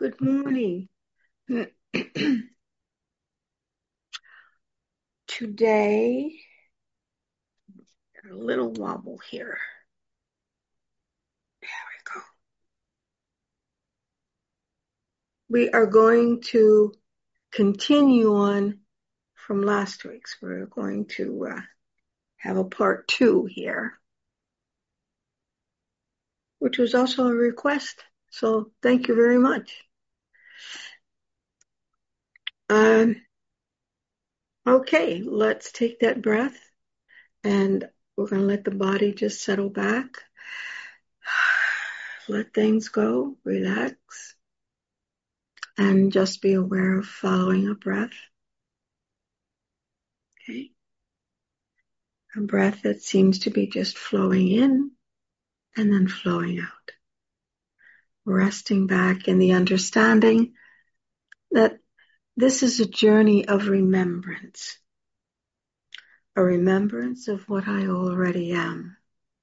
Good morning. Today, a little wobble here. There we go. We are going to continue on from last week's. We're going to have a part 2 here, which was also a request. So thank you very much. Okay, let's take that breath and we're going to let the body just settle back. Let things go, relax, and just be aware of following a breath. Okay. A breath that seems to be just flowing in and then flowing out. Resting back in the understanding that this is a journey of remembrance. A remembrance of what I already am.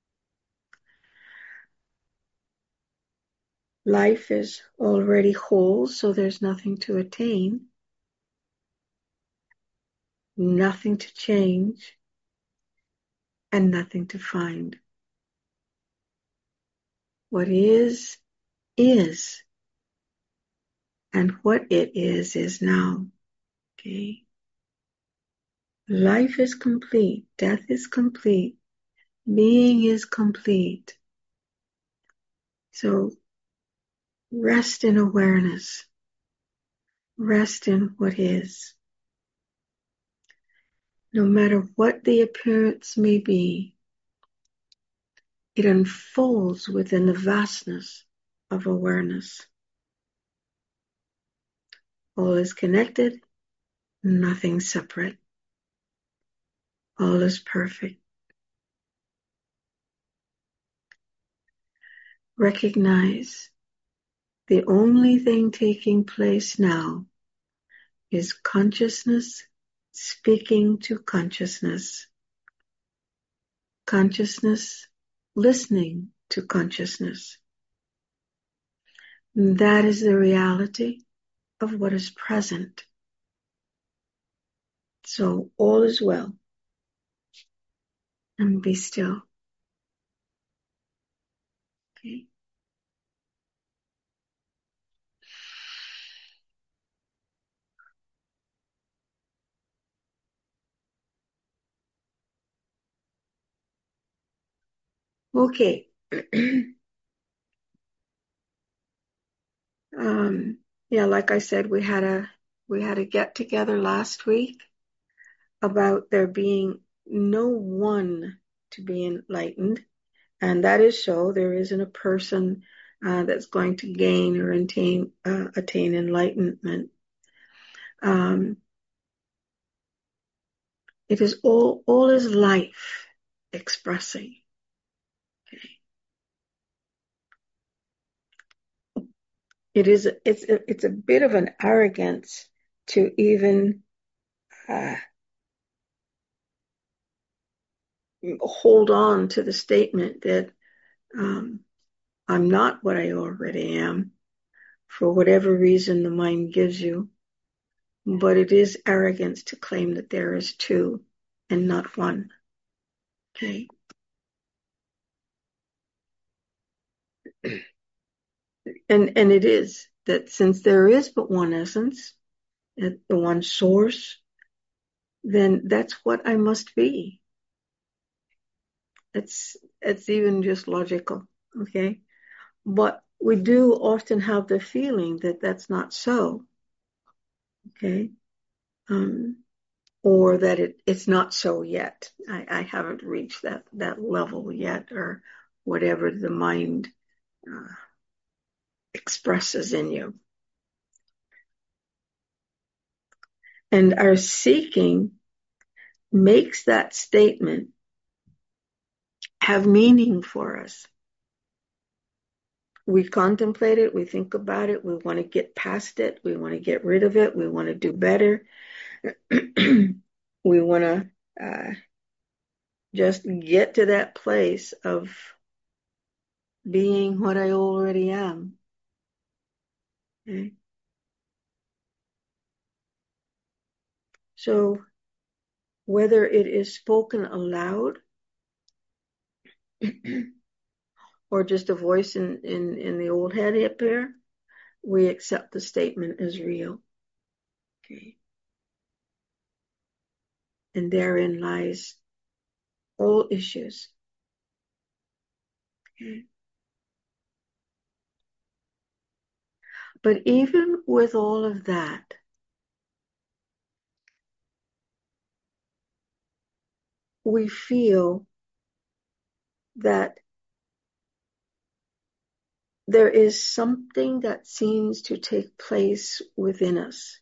Life is already whole, so there's nothing to attain, nothing to change, and nothing to find. What is, and what it is now. Okay? Life is complete, death is complete, being is complete. So rest in awareness. Rest in what is. No matter what the appearance may be, it unfolds within the vastness of awareness. All is connected, nothing separate. All is perfect. Recognize the only thing taking place now is consciousness speaking to consciousness. Consciousness listening to consciousness. That is the reality of what is present. So all is well. And be still. Okay. Okay. Yeah, like I said, we had a get together last week about there being no one to be enlightened, and that is so. There isn't a person that's going to gain or attain enlightenment. It is all is life expressing. It's a bit of an arrogance to even hold on to the statement that I'm not what I already am for whatever reason the mind gives you. But it is arrogance to claim that there is two and not one. Okay. And it is that since there is but one essence, the one source, then that's what I must be. It's even just logical. Okay. But we do often have the feeling that that's not so. Okay. Or that it's not so yet. I haven't reached that level yet, or whatever the mind expresses in you. And our seeking makes that statement have meaning for us. We contemplate it, we think about it, we want to get past it, we want to get rid of it, we want to do better. We want to just get to that place of being what I already am. Okay? So whether it is spoken aloud or just a voice in the old head up there, we accept the statement as real. Okay. And therein lies all issues. Okay. But even with all of that, we feel that there is something that seems to take place within us,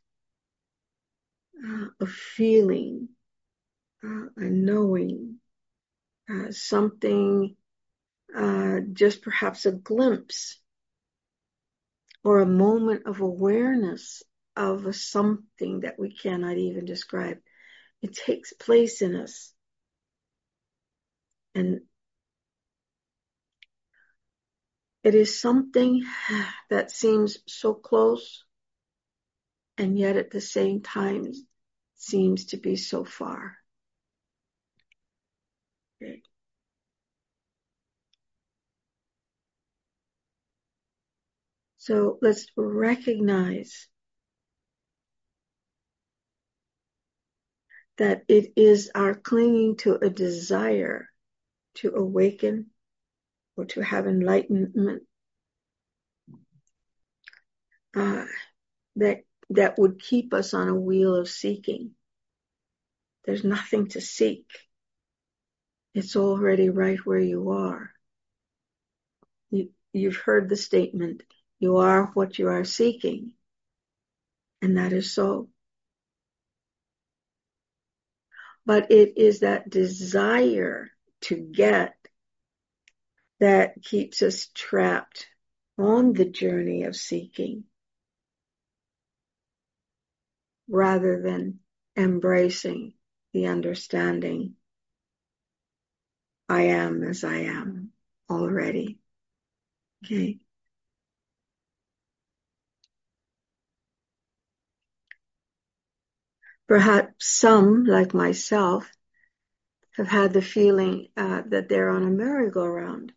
a feeling, a knowing, something, just perhaps a glimpse or a moment of awareness of a something that we cannot even describe. It takes place in us. And it is something that seems so close and yet at the same time seems to be so far. Okay. So let's recognize that it is our clinging to a desire to awaken or to have enlightenment uh, that would keep us on a wheel of seeking. There's nothing to seek. It's already right where you are. You've heard the statement, you are what you are seeking. And that is so. But it is that desire to get that keeps us trapped on the journey of seeking rather than embracing the understanding I am as I am already. Okay. Perhaps some, like myself, have had the feeling that they're on a merry-go-round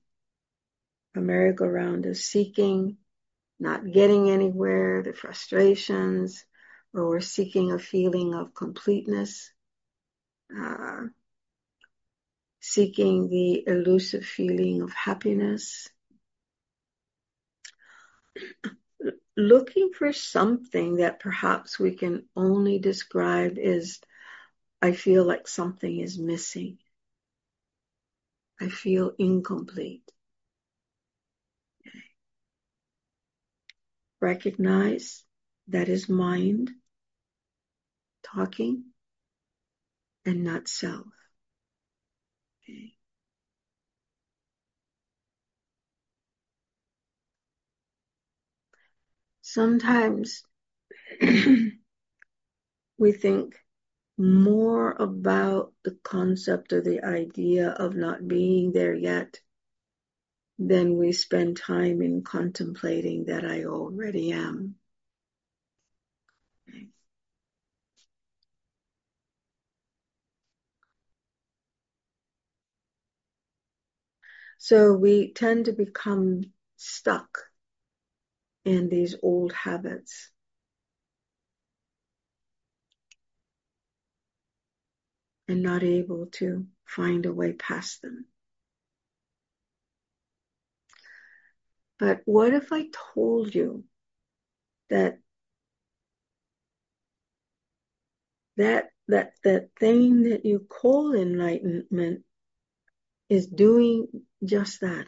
of seeking, not getting anywhere, the frustrations, or we're seeking a feeling of completeness, uh, seeking the elusive feeling of happiness, looking for something that perhaps we can only describe as, I feel like something is missing. I feel incomplete. Recognize that is mind talking and not self. Okay. Sometimes we think more about the concept or the idea of not being there yet than we spend time in contemplating that I already am. Okay. So we tend to become stuck in these old habits. And not able to find a way past them. But what if I told you that that thing that you call enlightenment is doing just that,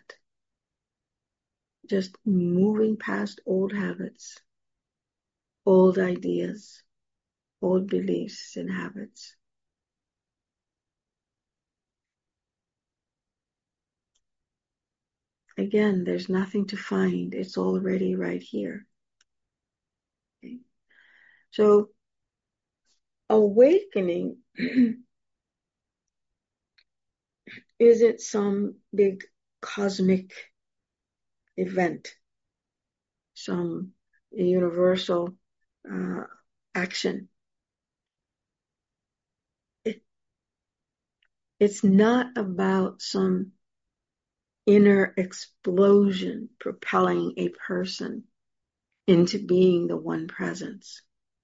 just moving past old habits, old ideas, old beliefs and habits. Again, there's nothing to find. It's already right here. Okay? So awakening isn't some big cosmic event, some universal action. It's not about some inner explosion propelling a person into being the one presence.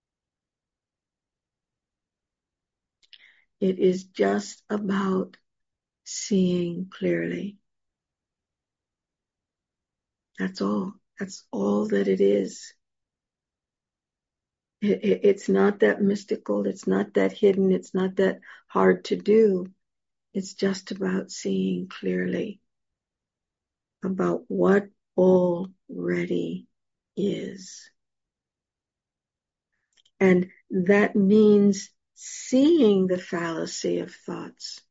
It is just about seeing clearly. That's all. That's all that it is. It's not that mystical. It's not that hidden. It's not that hard to do. It's just about seeing clearly about what already is. And that means seeing the fallacy of thoughts,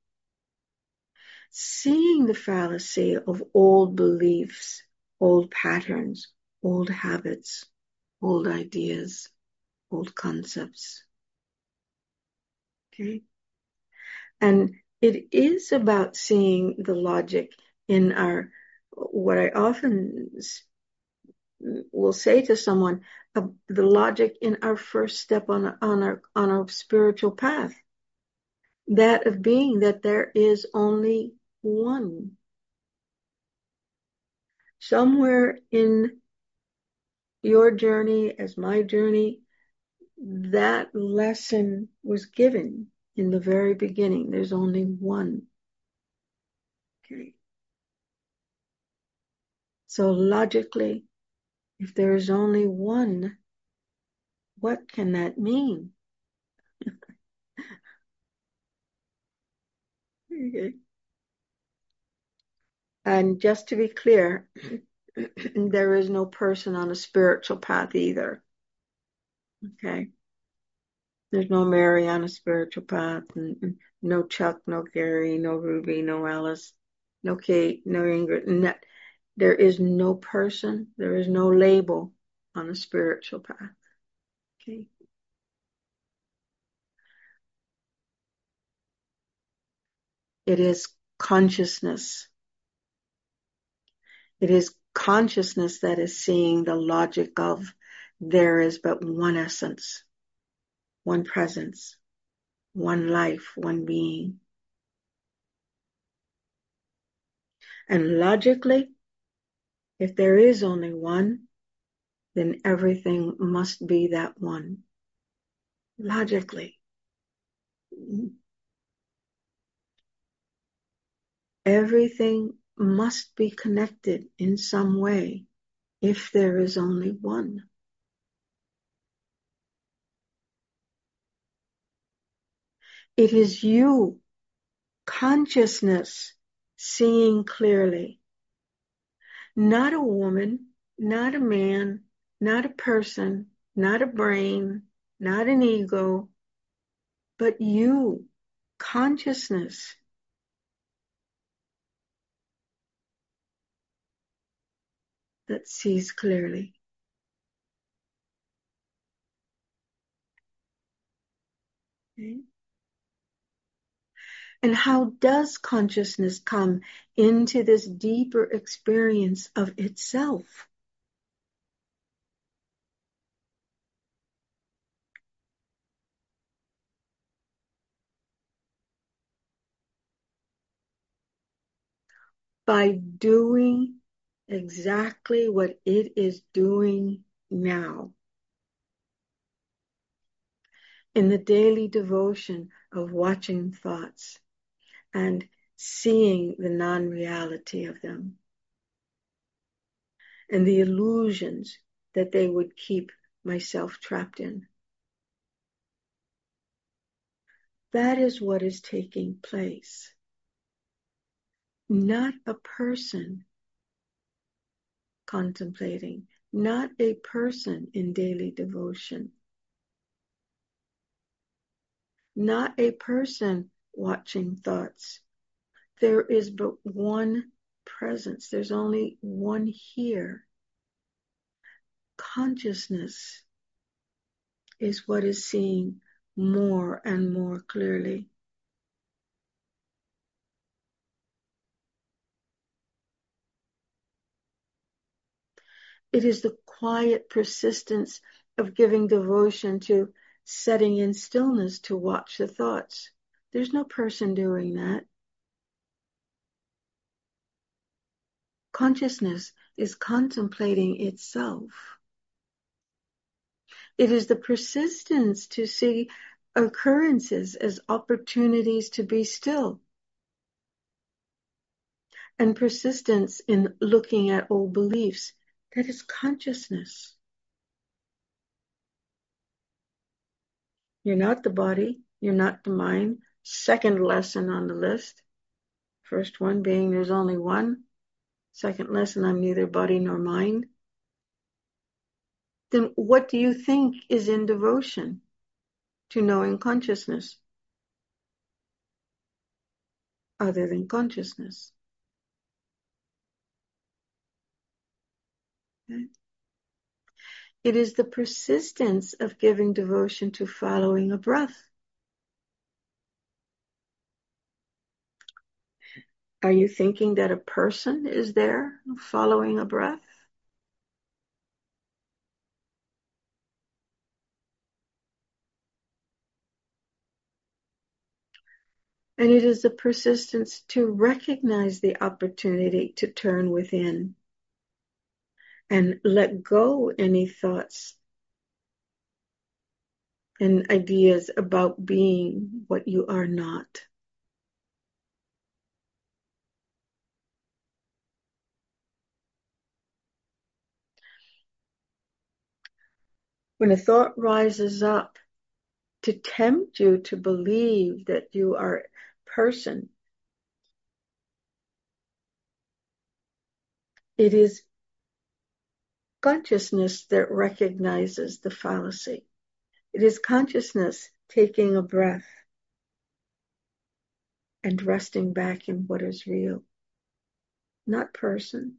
seeing the fallacy of old beliefs, old patterns, old habits, old ideas, old concepts. Okay? And it is about seeing the logic in our, what I often will say to someone, the logic in our first step on our spiritual path. That of being that there is only one. Somewhere in your journey, as my journey, that lesson was given in the very beginning. There's only one. Okay. So logically, if there is only one, what can that mean? Okay. And just to be clear, there is no person on a spiritual path either. Okay. There's no Mary on a spiritual path, and no Chuck, no Gary, no Ruby, no Alice, no Kate, no Ingrid. There is no person, there is no label on a spiritual path. Okay. It is consciousness. It is consciousness that is seeing the logic of there is but one essence, one presence, one life, one being. And logically, if there is only one, then everything must be that one. Logically. Everything must be connected in some way if there is only one. It is you, consciousness, seeing clearly. Not a woman, not a man, not a person, not a brain, not an ego, but you, consciousness. That sees clearly. Okay. And how does consciousness come into this deeper experience of itself? By doing exactly what it is doing now. In the daily devotion of watching thoughts and seeing the non-reality of them and the illusions that they would keep myself trapped in. That is what is taking place. Not a person contemplating, not a person in daily devotion, not a person watching thoughts. There is but one presence. There's only one here. Consciousness is what is seeing more and more clearly. It is the quiet persistence of giving devotion to setting in stillness to watch the thoughts. There's no person doing that. Consciousness is contemplating itself. It is the persistence to see occurrences as opportunities to be still, and persistence in looking at old beliefs. That is consciousness. You're not the body. You're not the mind. Second lesson on the list. First one being there's only one. Second lesson, I'm neither body nor mind. Then what do you think is in devotion to knowing consciousness other than consciousness? Okay. It is the persistence of giving devotion to following a breath. Are you thinking that a person is there following a breath? And it is the persistence to recognize the opportunity to turn within and let go any thoughts and ideas about being what you are not. When a thought rises up to tempt you to believe that you are a person, it is consciousness that recognizes the fallacy. It is consciousness taking a breath and resting back in what is real, not person.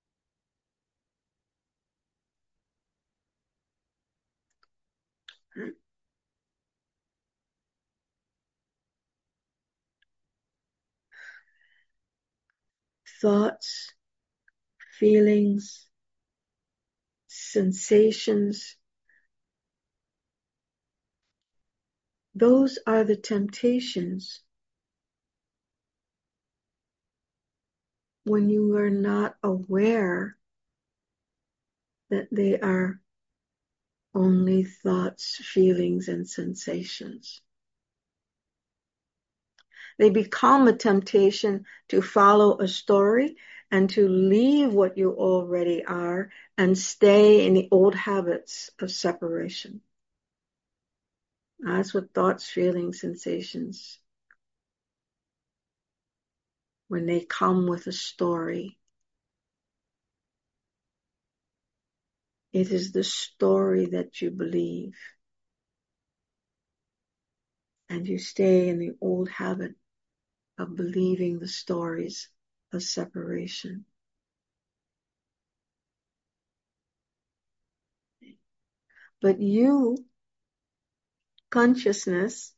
Thoughts, feelings, sensations, those are the temptations when you are not aware that they are only thoughts, feelings, and sensations. They become a temptation to follow a story and to leave what you already are and stay in the old habits of separation. That's what thoughts, feelings, sensations, when they come with a story, it is the story that you believe. And you stay in the old habit of believing the stories of separation. But you, consciousness,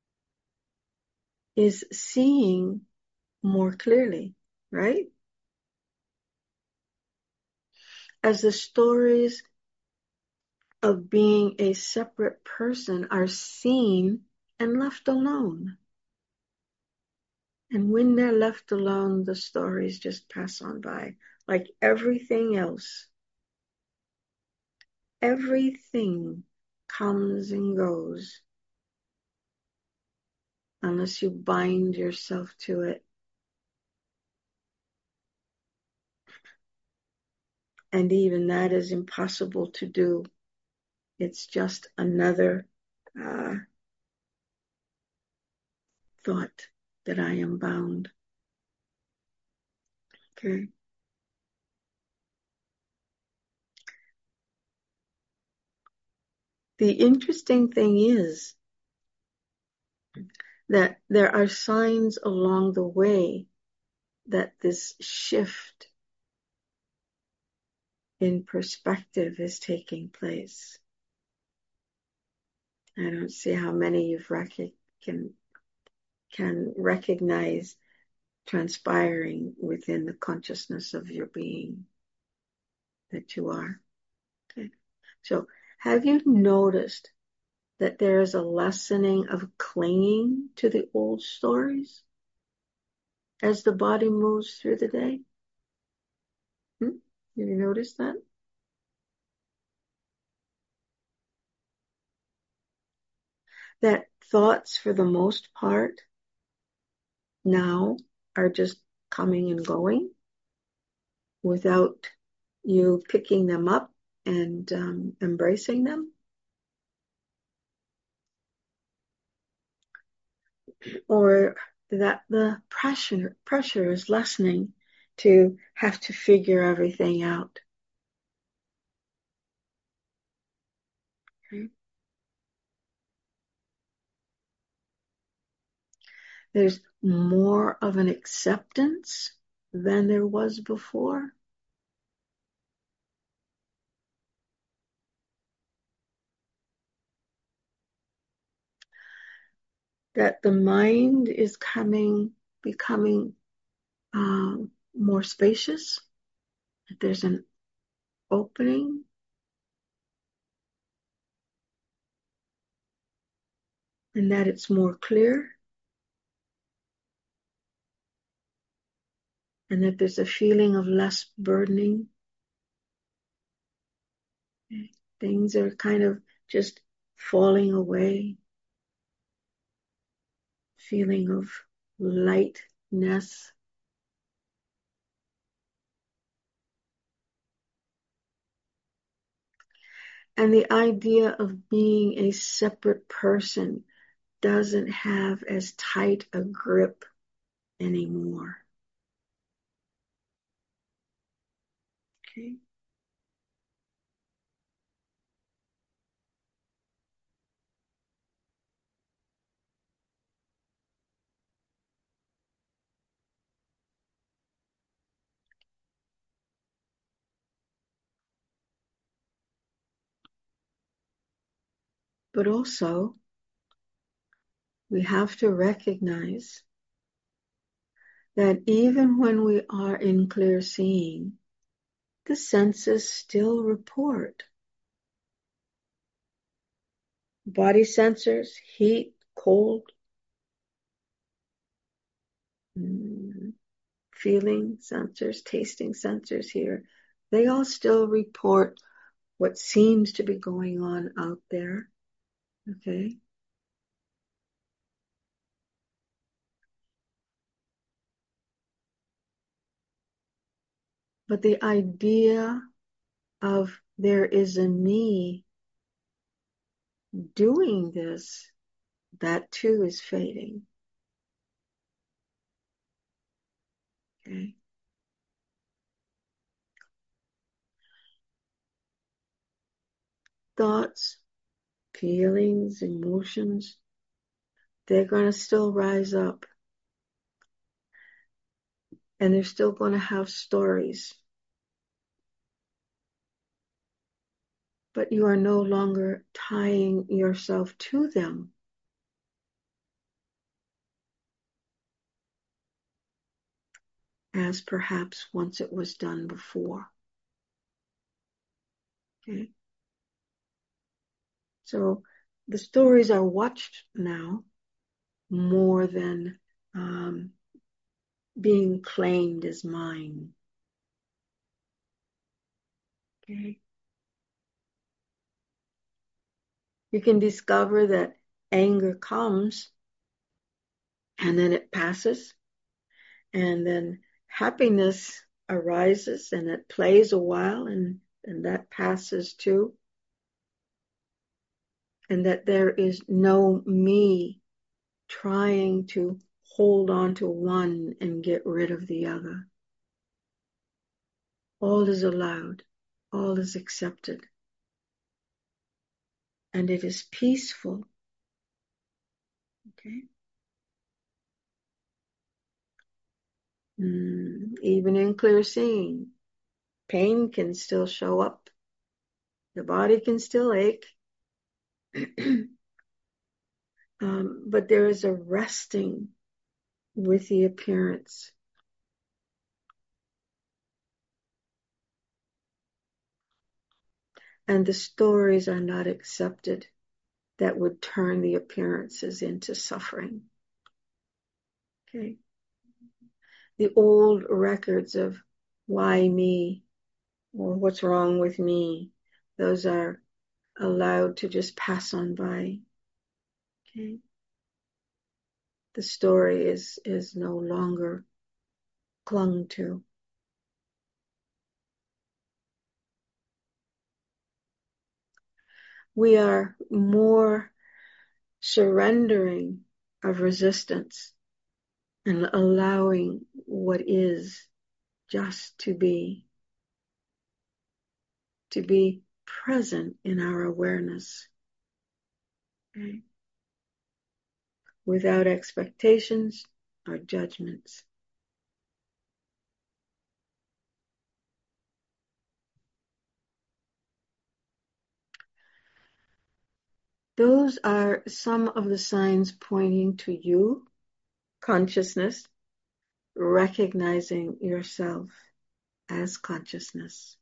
is seeing more clearly, right? As the stories of being a separate person are seen and left alone. And when they're left alone, the stories just pass on by. Like everything else, everything comes and goes unless you bind yourself to it. And even that is impossible to do. It's just another thought that I am bound. Okay. The interesting thing is that there are signs along the way that this shift in perspective is taking place. I don't see how many you've can recognize transpiring within the consciousness of your being that you are. Okay. So have you noticed that there is a lessening of clinging to the old stories as the body moves through the day? Have you noticed that? That thoughts, for the most part, now are just coming and going without you picking them up and embracing them? Or that the pressure is lessening to have to figure everything out. Okay? There's more of an acceptance than there was before. That the mind is becoming more spacious. That there's an opening, and that it's more clear, and that there's a feeling of less burdening. Okay? Things are kind of just falling away, feeling of lightness. And the idea of being a separate person doesn't have as tight a grip anymore. Okay. But also, we have to recognize that even when we are in clear seeing, the senses still report. Body sensors, heat, cold, feeling sensors, tasting sensors here, they all still report what seems to be going on out there. Okay. But the idea of there is a me doing this, that too is fading. Okay. Thoughts, feelings, emotions, they're going to still rise up. And they're still going to have stories. But you are no longer tying yourself to them. As perhaps once it was done before. Okay. So the stories are watched now more than being claimed as mine. Okay. You can discover that anger comes and then it passes, and then happiness arises and it plays a while and that passes too. And that there is no me trying to hold on to one and get rid of the other. All is allowed, all is accepted, and it is peaceful. Okay. Even in clear seeing, pain can still show up. The body can still ache. But there is a resting with the appearance. And the stories are not accepted that would turn the appearances into suffering. Okay. The old records of why me or what's wrong with me, those are allowed to just pass on by. Okay. The story is no longer clung to. We are more surrendering of resistance and allowing what is just to be present in our awareness. Okay? Without expectations or judgments. Those are some of the signs pointing to you, consciousness, recognizing yourself as consciousness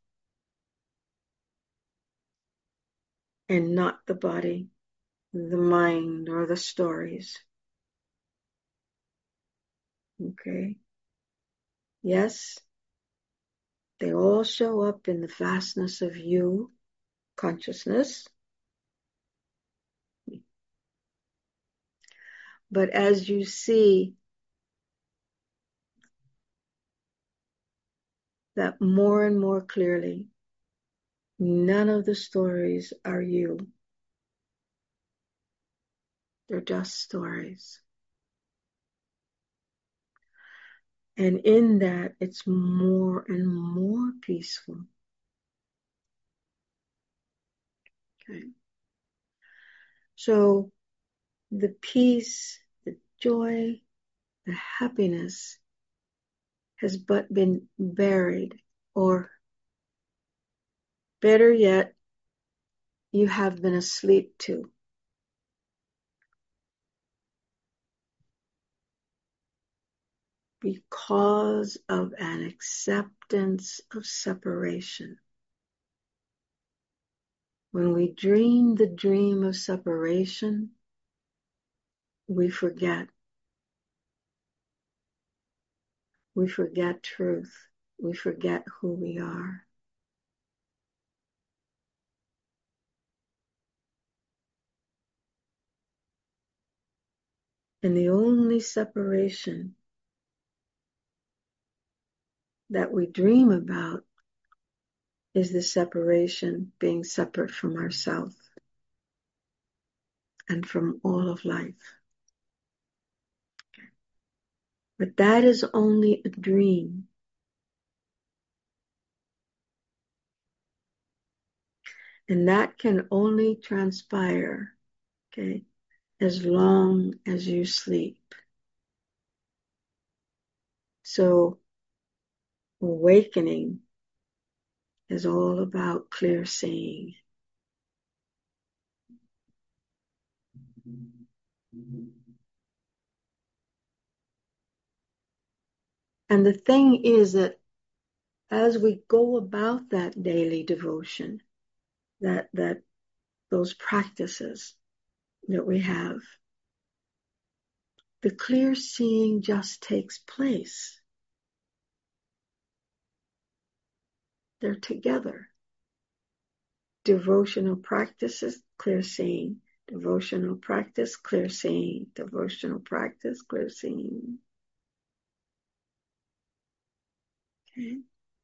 and not the body, the mind, or the stories. Okay? Yes, they all show up in the vastness of you, consciousness. But as you see that more and more clearly, none of the stories are you. They're just stories. And in that, it's more and more peaceful. Okay. So the peace, the joy, the happiness has but been buried, or better yet, you have been asleep to. Because of an acceptance of separation. When we dream the dream of separation, we forget. We forget truth. We forget who we are. And the only separation that we dream about is the separation, being separate from ourselves and from all of life. But that is only a dream. And that can only transpire, okay, as long as you sleep. So awakening is all about clear seeing. And the thing is that as we go about that daily devotion, that those practices that we have, the clear seeing just takes place. They're together. Devotional practices, clear seeing. Devotional practice, clear seeing. Devotional practice, clear seeing. Okay.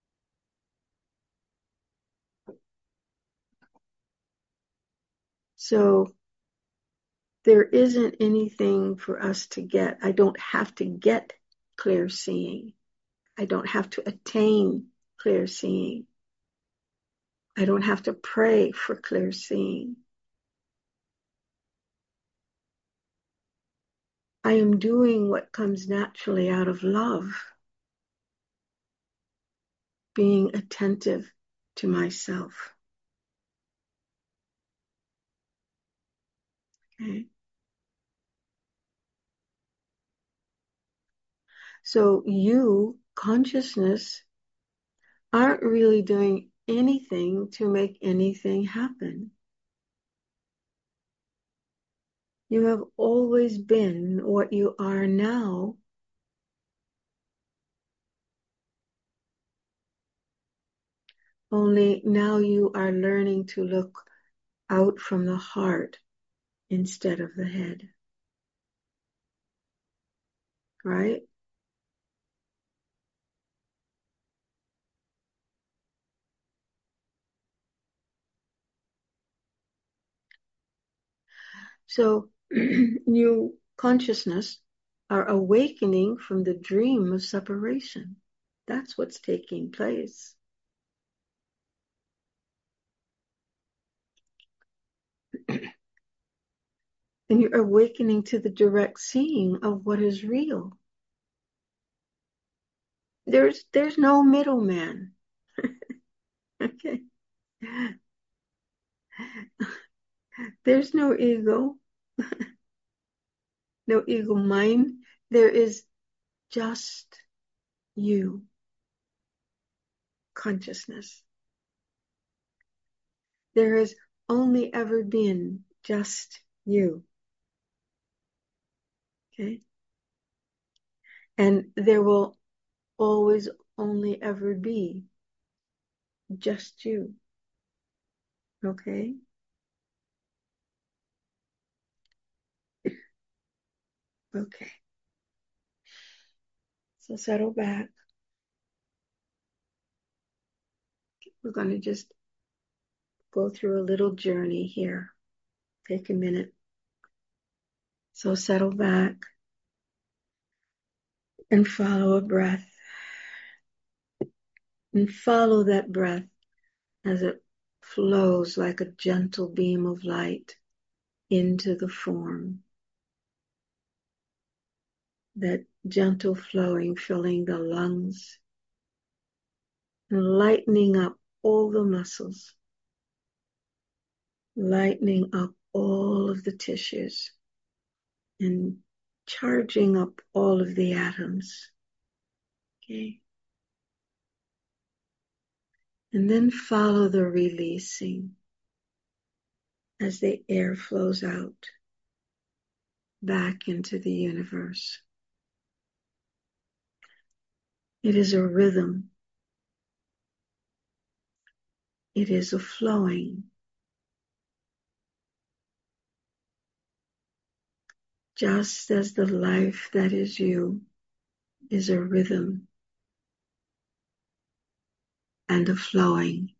So there isn't anything for us to get. I don't have to get clear seeing. I don't have to attain clear seeing. I don't have to pray for clear seeing. I am doing what comes naturally out of love, being attentive to myself. Okay. So you, consciousness, aren't really doing anything to make anything happen. You have always been what you are now. Only now you are learning to look out from the heart instead of the head. Right? So new consciousness are awakening from the dream of separation. That's what's taking place. And you're awakening to the direct seeing of what is real. There's no middleman. Okay. There's no ego, no ego mind. There is just you, consciousness. There has only ever been just you. Okay. And there will always only ever be just you. Okay. Okay. So settle back. We're going to just go through a little journey here. Take a minute. So settle back and follow a breath. And follow that breath as it flows like a gentle beam of light into the form. That gentle flowing, filling the lungs, and lightening up all the muscles, lightening up all of the tissues, and charging up all of the atoms. Okay. And then follow the releasing as the air flows out back into the universe. It is a rhythm. It is a flowing. Just as the life that is you is a rhythm and a flowing.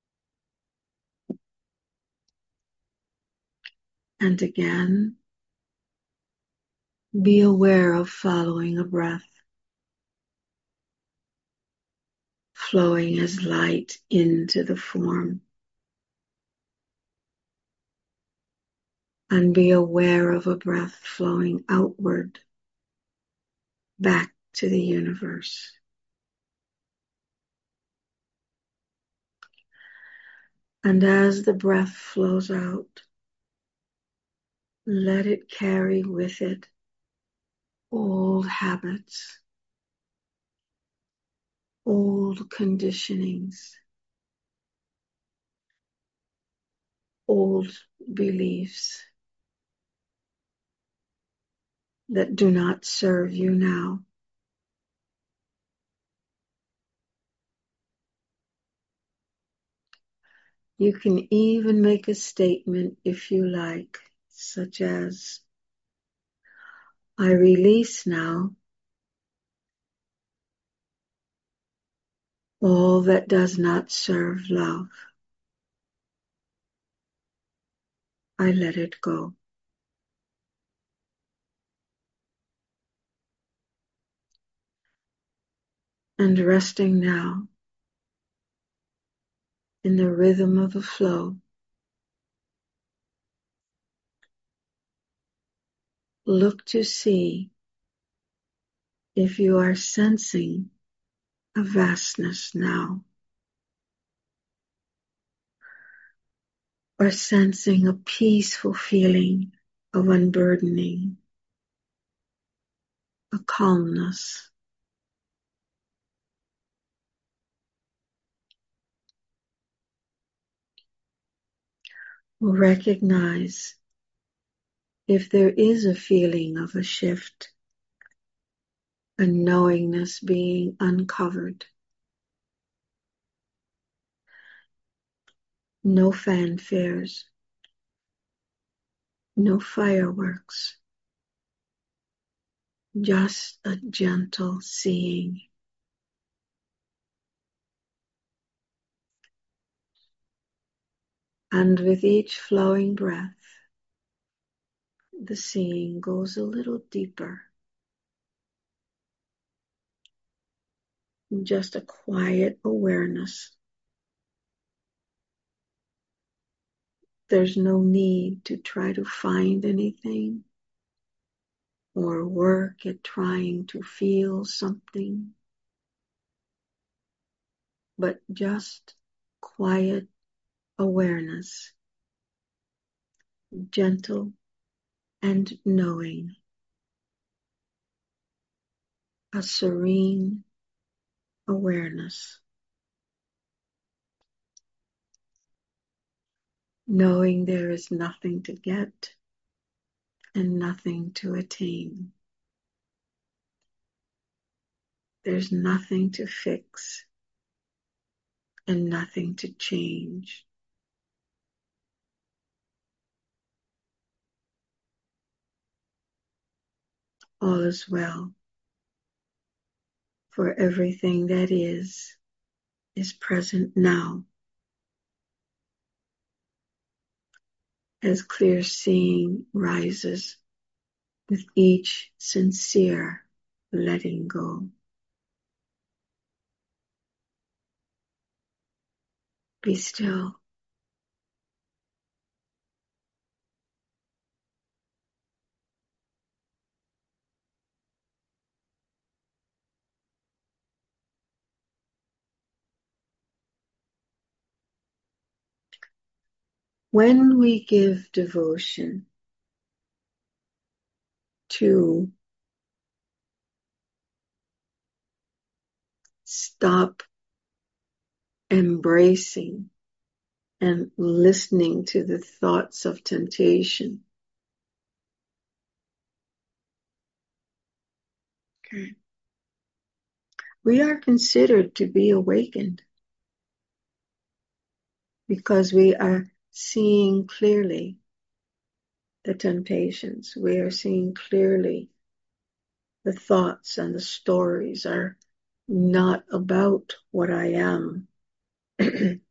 And again, be aware of following a breath, flowing as light into the form. And be aware of a breath flowing outward, back to the universe. And as the breath flows out, let it carry with it old habits, old conditionings, old beliefs that do not serve you now. You can even make a statement if you like, such as, I release now all that does not serve love. I let it go. And resting now in the rhythm of the flow, look to see if you are sensing a vastness now, or sensing a peaceful feeling of unburdening, a calmness. recognize if there is a feeling of a shift, a knowingness being uncovered. No fanfares, no fireworks, just a gentle seeing. And with each flowing breath, the seeing goes a little deeper. Just a quiet awareness. There's no need to try to find anything or work at trying to feel something, but just quiet awareness, gentle and knowing, a serene awareness, knowing there is nothing to get and nothing to attain. There's nothing to fix and nothing to change. All is well, for everything that is present now. As clear seeing rises with each sincere letting go. Be still. When we give devotion to stop embracing and listening to the thoughts of temptation, okay, we are considered to be awakened because we are seeing clearly the temptations. We are seeing clearly the thoughts and the stories are not about what I am. Okay.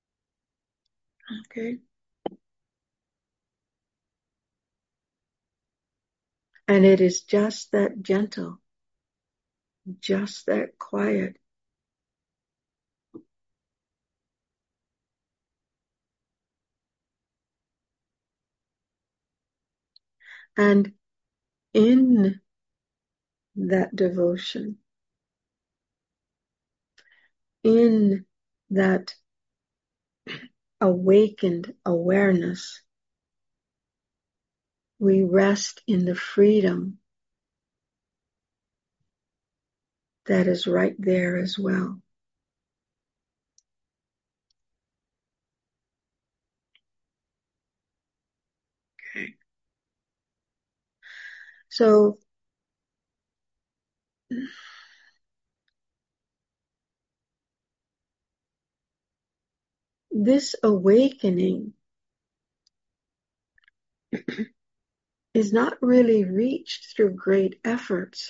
And it is just that gentle, just that quiet. And in that devotion, in that awakened awareness, we rest in the freedom that is right there as well. Okay. So this awakening is not really reached through great efforts.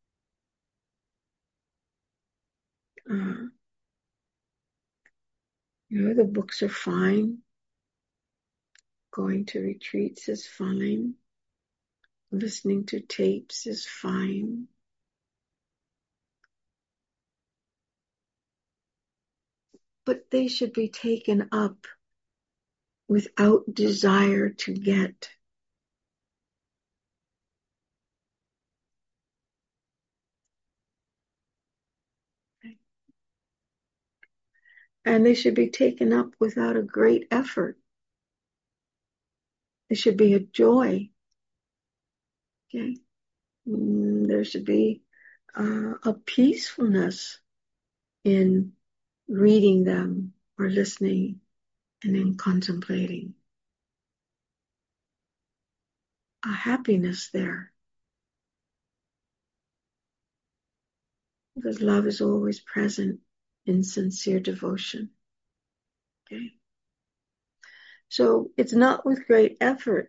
The books are fine. Going to retreats is fine. Listening to tapes is fine. But they should be taken up without desire to get. And they should be taken up without a great effort. There should be a joy. Okay. There should be a peacefulness in reading them or listening and in contemplating. a happiness there. Because love is always present in sincere devotion. Okay. So it's not with great effort.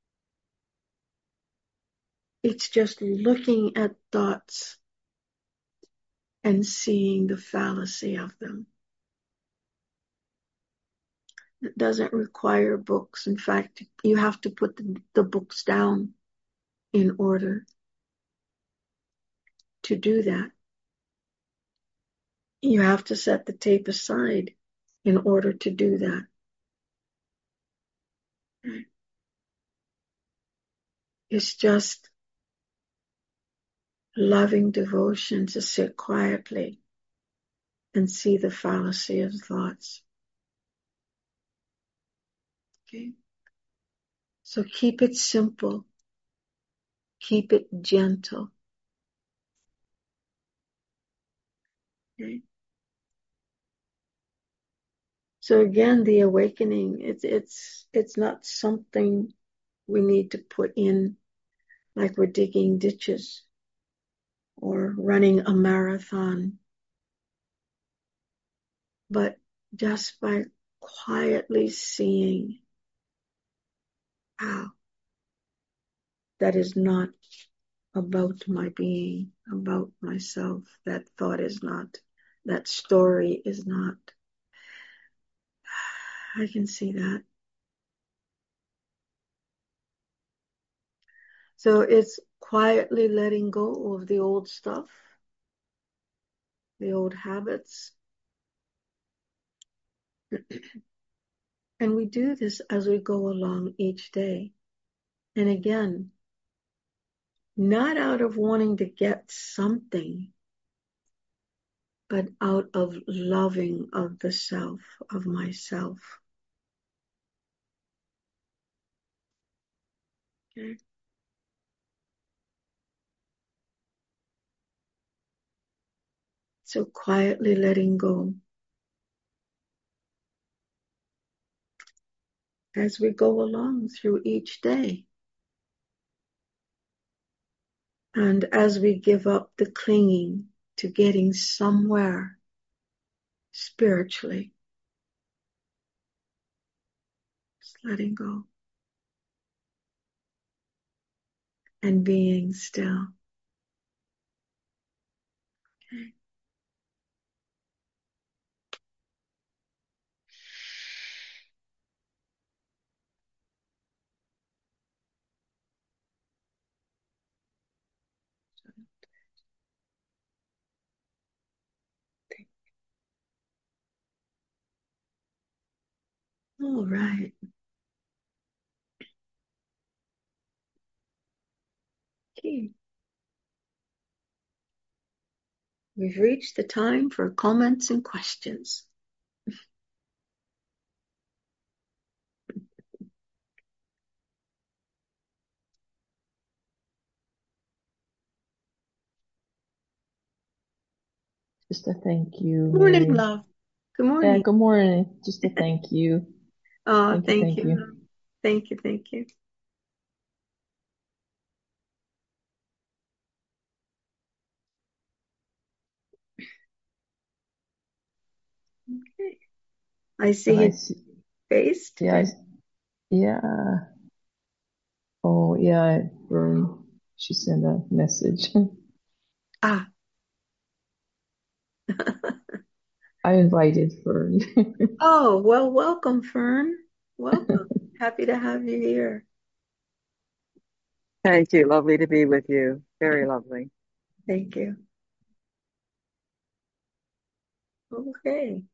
It's just looking at thoughts and seeing the fallacy of them. It doesn't require books. In fact, you have to put the books down in order to do that. You have to set the tape aside in order to do that. It's just loving devotion to sit quietly and see the fallacy of thoughts. Okay? So keep it simple. Keep it gentle. Okay? So again, the awakening, it's not something we need to put in like we're digging ditches or running a marathon. But just by quietly seeing how that is not about my being, about myself. That thought is not, that story is not. I can see that. So it's quietly letting go of the old stuff, the old habits. And we do this as we go along each day. And again, not out of wanting to get something, but out of loving of the self, of myself. Okay. So quietly letting go as we go along through each day. And as we give up the clinging to getting somewhere spiritually, just letting go and being still. Okay. All right. Okay. We've reached the time for comments and questions. Just a thank you, Good morning, Mary. love. Good Yeah, morning. good morning. Just a thank you. Oh, Thank you, thank thank you. you. Thank you, thank you. Okay. I see And I your see, face yeah, today. yeah. Oh, yeah, she sent a message. Ah. I invited Fern. Oh, well, welcome, Fern. Welcome. Happy to have you here. Thank you. Lovely to be with you. Very lovely. Thank you. Okay.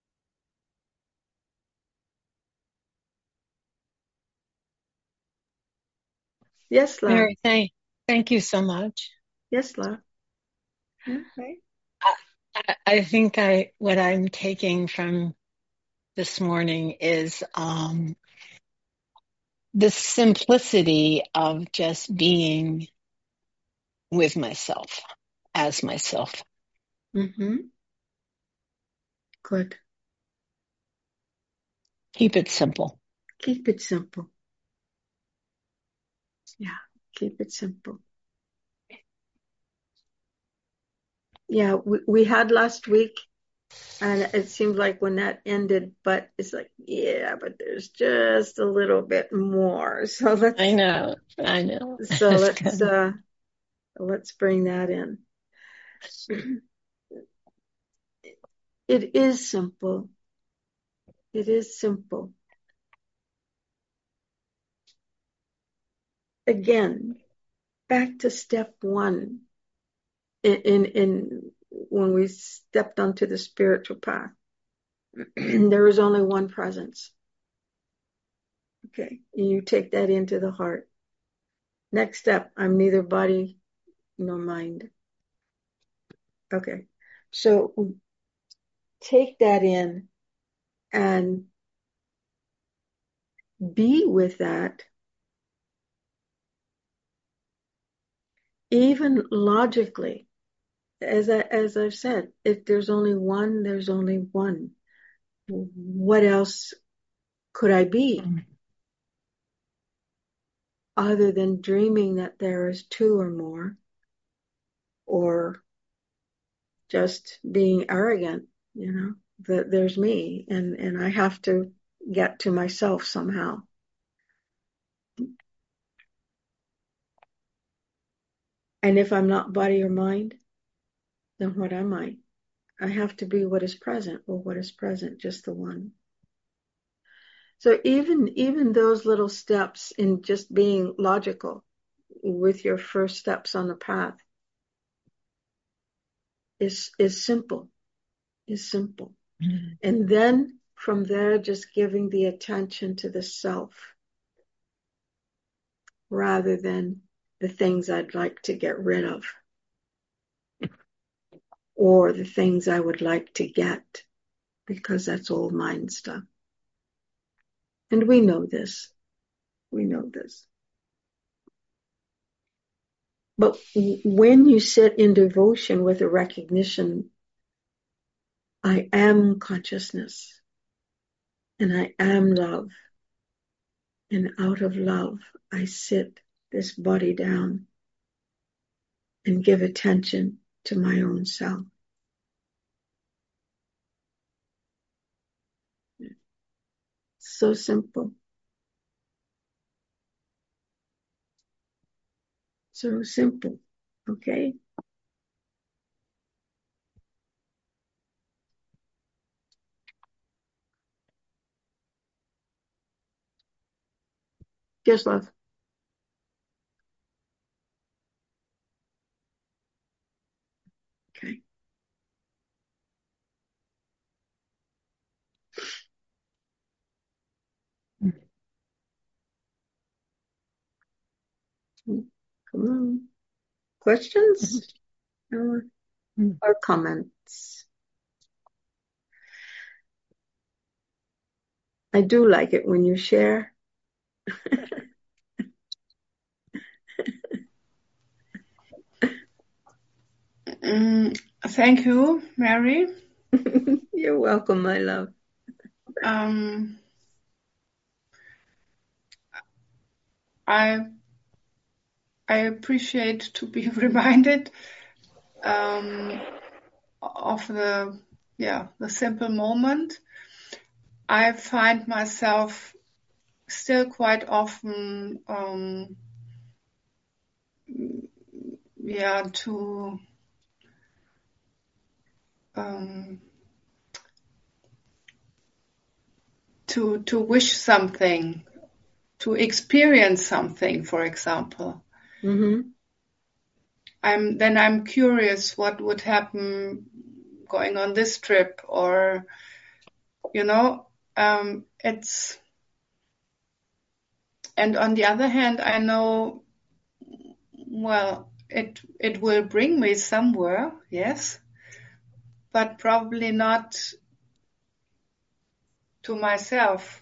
Yes, love. Mary, thank you so much. Yes, love. Okay. I think what I'm taking from this morning is the simplicity of just being with myself, as myself. Mm-hmm. Good. Keep it simple. Keep it simple. Yeah, keep it simple. Yeah, we had last week, and it seemed like when that ended, but it's like, yeah, but there's just a little bit more. So I know. so It's good. let's bring that in. It is simple. It is simple. Again, back to step one in when we stepped onto the spiritual path. There is only one presence. Okay, you take that into the heart. Next step, I'm neither body nor mind. Okay, so take that in and be with that. Even logically, as I've said, if there's only one, there's only one. What else could I be other than dreaming that there is two or more, or just being arrogant, that there's me and I have to get to myself somehow. And if I'm not body or mind, then what am I? I have to be what is present. Well, what is present? Just the one. So even those little steps in just being logical with your first steps on the path is simple, is simple. Mm. And then from there, just giving the attention to the self rather than the things I'd like to get rid of or the things I would like to get, because that's old mind stuff. And we know this. We know this. But when you sit in devotion with a recognition, I am consciousness and I am love. And out of love, I sit this body down and give attention to my own self. So simple. So simple. Okay? Just love. Okay. Come on. Questions or, or comments? I do like it when you share. Thank you, Mary. You're welcome, my love. I appreciate to be reminded of the simple moment. I find myself still quite often to wish something, to experience something, for example. Mm-hmm. I'm curious what would happen going on this trip, or it's, and on the other hand, I know, well, it will bring me somewhere, yes, but probably not to myself.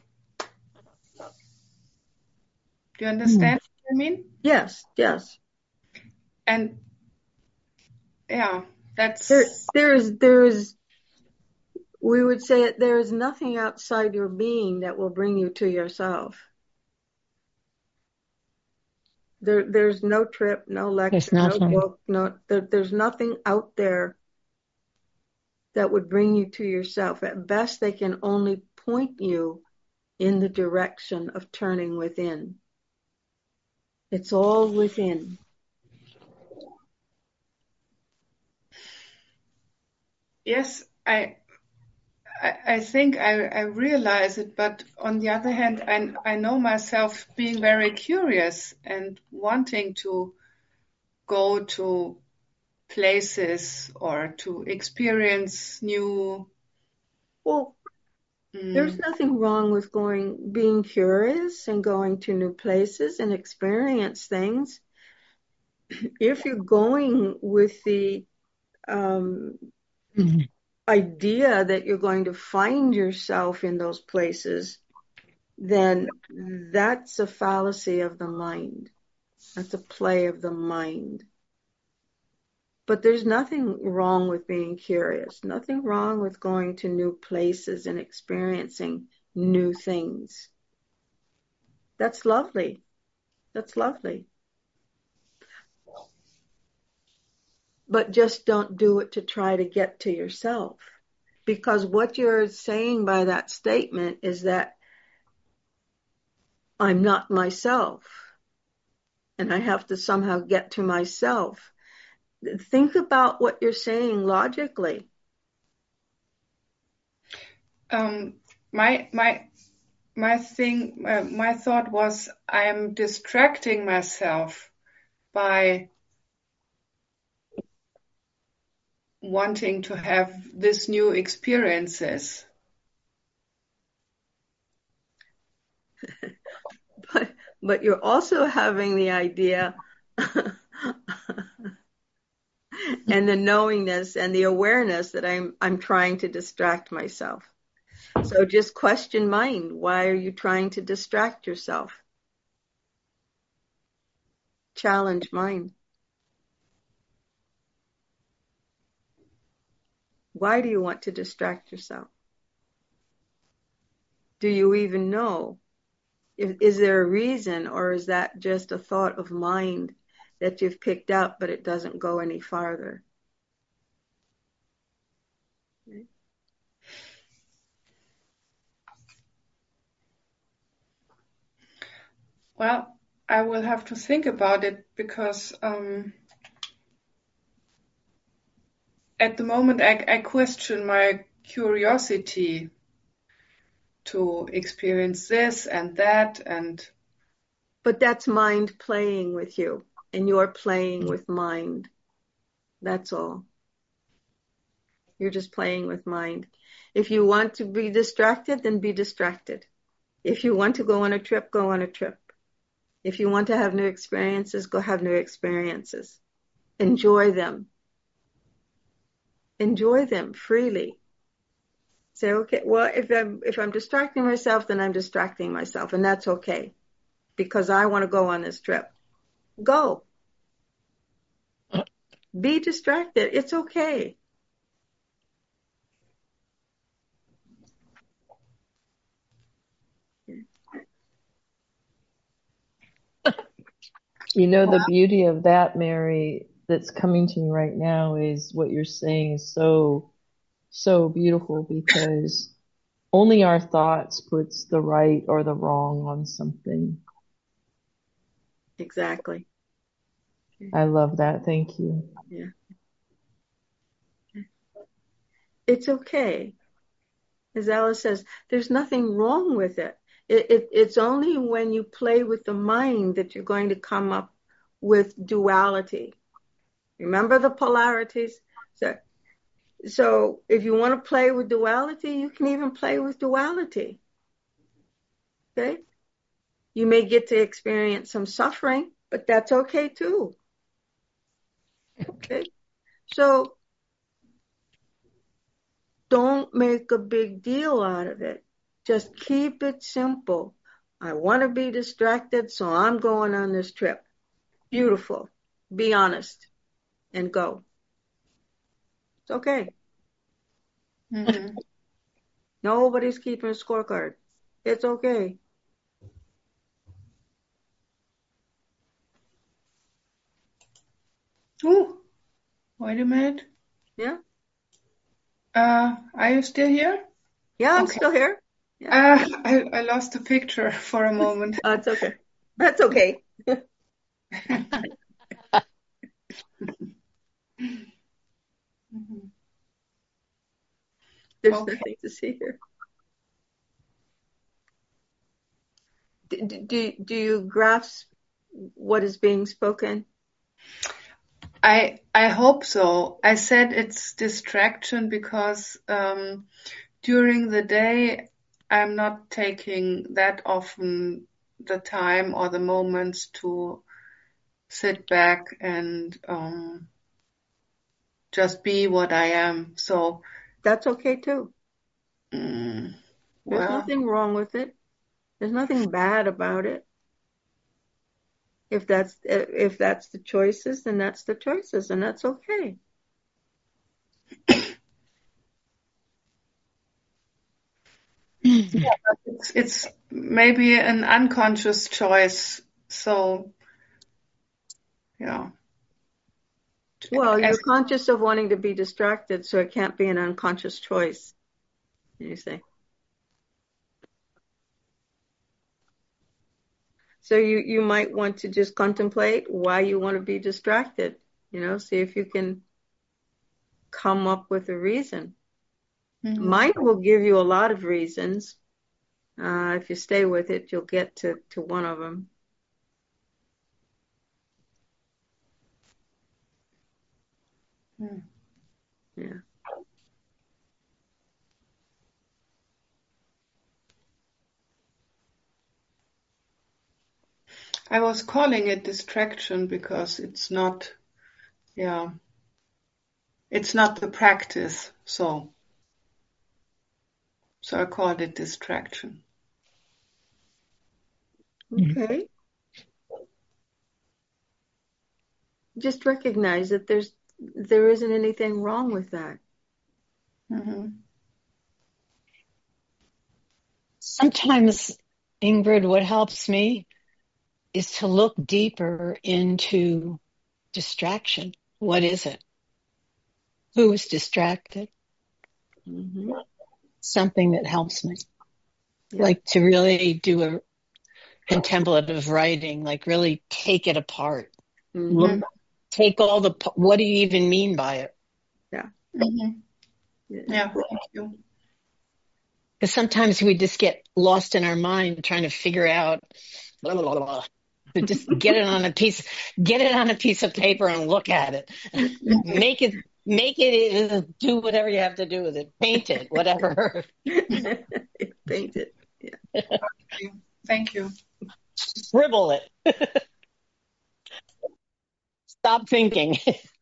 Do you understand what I mean? Yes, yes. And yeah, that's there is we would say there is nothing outside your being that will bring you to yourself. There's no trip, no lecture, There's no nothing. book, there's nothing out there that would bring you to yourself. At best, they can only point you in the direction of turning within. It's all within. Yes, I think I realize it, but on the other hand, I know myself being very curious and wanting to go to places or to experience new. Well, there's nothing wrong with being curious and going to new places and experience things. If you're going with the Mhm. idea that you're going to find yourself in those places, then that's a fallacy of the mind. That's a play of the mind. But there's nothing wrong with being curious, nothing wrong with going to new places and experiencing new things. That's lovely. That's lovely. But just don't do it to try to get to yourself. Because what you're saying by that statement is that I'm not myself and I have to somehow get to myself. Think about what you're saying logically. My thought was I'm distracting myself by wanting to have this new experiences. But you're also having the idea and the knowingness and the awareness that I'm trying to distract myself. So just question mind. Why are you trying to distract yourself? Challenge mind. Why do you want to distract yourself? Do you even know? Is there a reason, or is that just a thought of mind that you've picked up, but it doesn't go any farther? Well, I will have to think about it because at the moment I question my curiosity to experience this and that and. But that's mind playing with you, and you're playing with mind. That's all. You're just playing with mind. If you want to be distracted, then be distracted. If you want to go on a trip, go on a trip. If you want to have new experiences, go have new experiences. Enjoy them. Enjoy them freely. Say, okay, well, if I'm distracting myself, then I'm distracting myself, and that's okay because I want to go on this trip. Go. Be distracted. It's okay. You know, the beauty of that, Mary, that's coming to me right now is what you're saying is so, so beautiful because only our thoughts puts the right or the wrong on something. Exactly. I love that. Thank you. Yeah. It's okay. As Alice says, there's nothing wrong with it. It's only when you play with the mind that you're going to come up with duality. Remember the polarities? So if you want to play with duality, you can even play with duality. Okay? You may get to experience some suffering, but that's okay too. Okay? So don't make a big deal out of it. Just keep it simple. I want to be distracted, so I'm going on this trip. Beautiful. Be honest and go. It's okay. Mm-hmm. Nobody's keeping a scorecard. It's okay. Oh, wait a minute. Yeah. Are you still here? Yeah, I'm Okay. still here. Yeah. I lost the picture for a moment. It's okay. That's okay. There's Okay. nothing to see here. Do you grasp what is being spoken? I hope so. I said it's distraction because during the day I'm not taking that often the time or the moments to sit back and just be what I am. So, That's okay too. mm, There's well, nothing wrong with it. There's nothing bad about it. If that's the choices, then that's the choices, and that's okay. it's maybe an unconscious choice. So, yeah. Well, As, you're conscious of wanting to be distracted, so it can't be an unconscious choice. You say. So you might want to just contemplate why you want to be distracted. See if you can come up with a reason. Mind will give you a lot of reasons. If you stay with it, you'll get to one of them. Yeah. I was calling it distraction because it's not, it's not the practice. So I called it distraction. Okay. Just recognize that there isn't anything wrong with that. Mm-hmm. Sometimes, Ingrid, what helps me is to look deeper into distraction. What is it? Who is distracted? Mm-hmm. Something that helps me. Yeah. Like to really do a contemplative writing, like really take it apart. Mm-hmm. Look, take all what do you even mean by it? Yeah. Mm-hmm. Yeah. Yeah, thank you. Because sometimes we just get lost in our mind trying to figure out, blah, blah, blah, blah. But just get it on a piece of paper and look at it. Make it, do whatever you have to do with it. Paint it, whatever. Paint it. Yeah. Thank you. Scribble it. Stop thinking.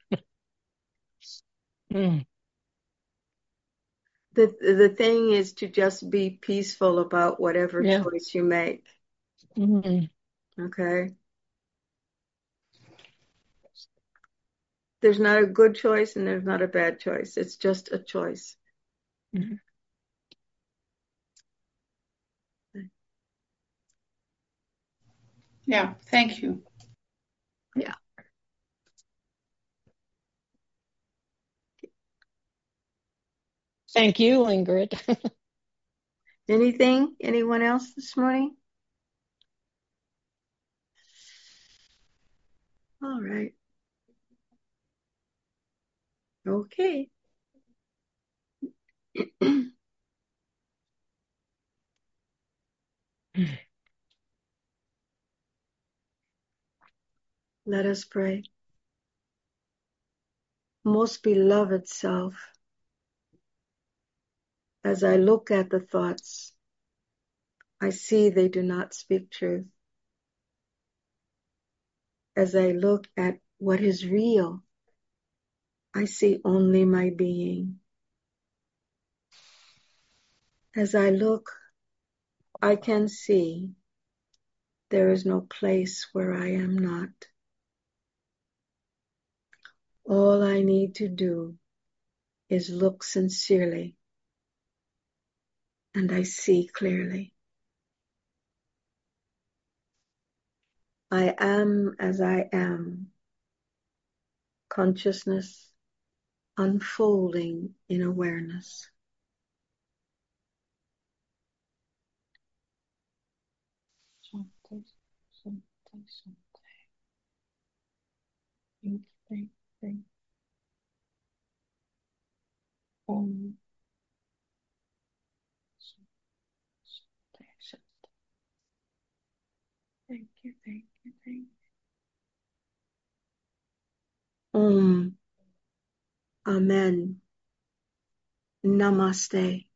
Mm. The thing is to just be peaceful about whatever Yeah. choice you make. Mm. Okay. There's not a good choice and there's not a bad choice. It's just a choice. Mm. Yeah, thank you. Yeah. Thank you, Ingrid. Anything? Anyone else this morning? All right. Okay. Let us pray. Most beloved self, as I look at the thoughts, I see they do not speak truth. As I look at what is real, I see only my being. As I look, I can see there is no place where I am not. All I need to do is look sincerely, and I see clearly. I am as I am, consciousness unfolding in awareness. Shanti, Shanti, Shanti. Thank you, thank you. Om. Shanti, Shanti. Thank you, thank you, thank you. Om. Amen. Namaste.